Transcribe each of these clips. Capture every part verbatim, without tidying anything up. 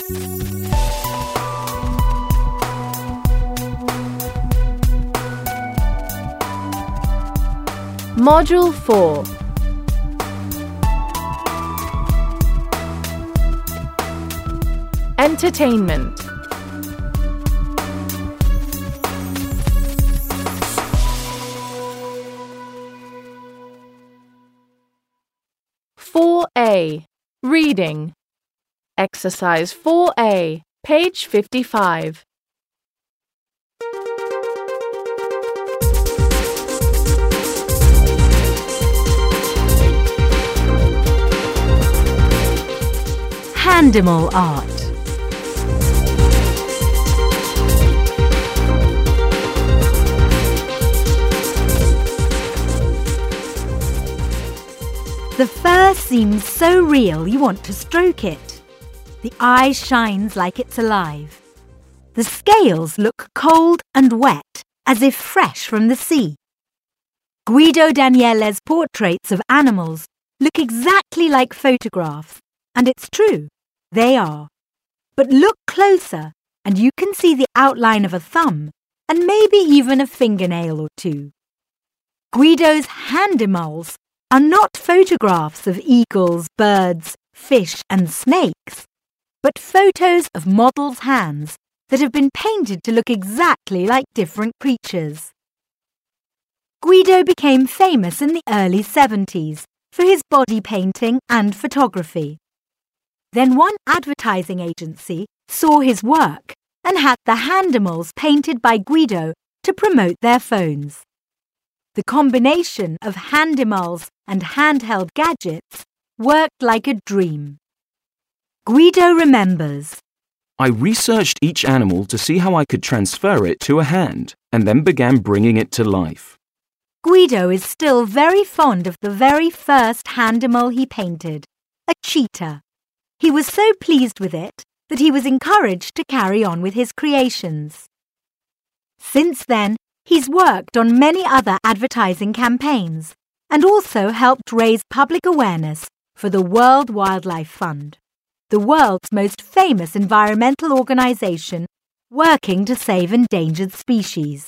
Module four. Entertainment. four A. Reading. Exercise four A, page fifty-five. Handimal art. The fur seems so real you want to stroke it. The eye shines like it's alive. The scales look cold and wet, as if fresh from the sea. Guido Daniele's portraits of animals look exactly like photographs, and it's true, they are. But look closer, and you can see the outline of a thumb, and maybe even a fingernail or two. Guido's handimals are not photographs of eagles, birds, fish and snakes, but photos of models' hands that have been painted to look exactly like different creatures. Guido became famous in the early seventies for his body painting and photography. Then one advertising agency saw his work and had the handimals painted by Guido to promote their phones. The combination of handimals and handheld gadgets worked like a dream. Guido remembers. I researched each animal to see how I could transfer it to a hand and then began bringing it to life. Guido is still very fond of the very first handimal he painted, a cheetah. He was so pleased with it that he was encouraged to carry on with his creations. Since then, he's worked on many other advertising campaigns and also helped raise public awareness for the World Wildlife Fund, the world's most famous environmental organisation working to save endangered species.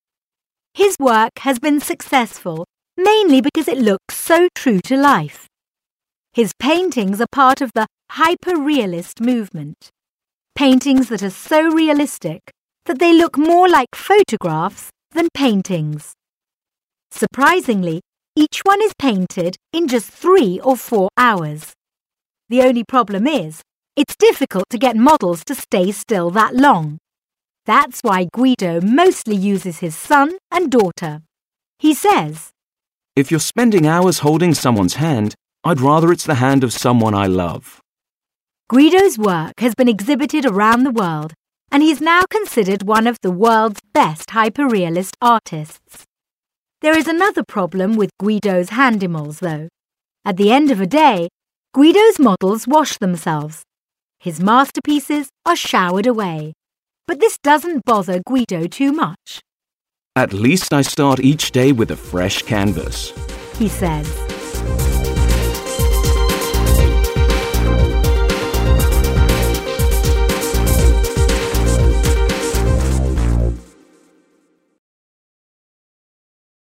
His work has been successful mainly because it looks so true to life. His paintings are part of the hyper-realist movement, paintings that are so realistic that they look more like photographs than paintings. Surprisingly, each one is painted in just three or four hours. The only problem is, it's difficult to get models to stay still that long. That's why Guido mostly uses his son and daughter. He says, If you're spending hours holding someone's hand, I'd rather it's the hand of someone I love. Guido's work has been exhibited around the world, and he's now considered one of the world's best hyperrealist artists. There is another problem with Guido's handimals, though. At the end of a day, Guido's models wash themselves. His masterpieces are showered away. But this doesn't bother Guido too much. At least I start each day with a fresh canvas, he says.